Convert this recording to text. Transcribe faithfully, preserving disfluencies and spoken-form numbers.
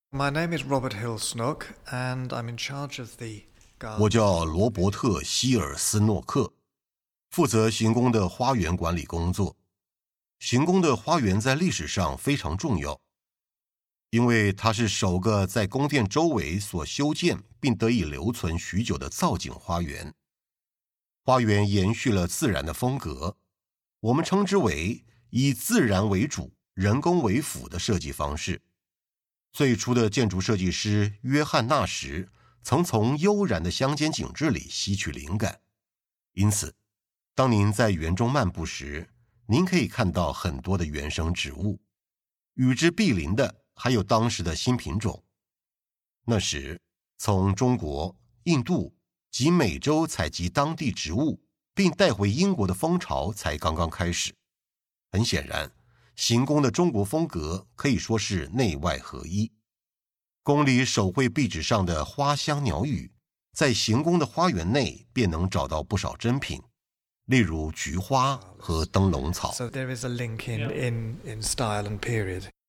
My name is Robert Hill Snook, and I'm in charge of the 我叫罗伯特·希尔斯诺克，负责行宫的花园管理工作。行宫的花园在历史上非常重要，因为它是首个在宫殿周围所修建并得以留存许久的造景花园。花园延续了自然的风格，我们称之为以自然为主、人工为辅的设计方式。最初的建筑设计师约翰·纳什曾从悠然的乡间景致里吸取灵感，因此当您在园中漫步时，您可以看到很多的原生植物，与之毗邻的还有当时的新品种。那时从中国、印度及美洲采集当地植物并带回英国的风潮才刚刚开始。很显然，行宫的中国风格可以说是内外合一。宫里手绘壁纸上的花香鸟语，在行宫的花园内便能找到不少珍品，例如菊花和灯笼草。 So there is a link in, in, in style and period.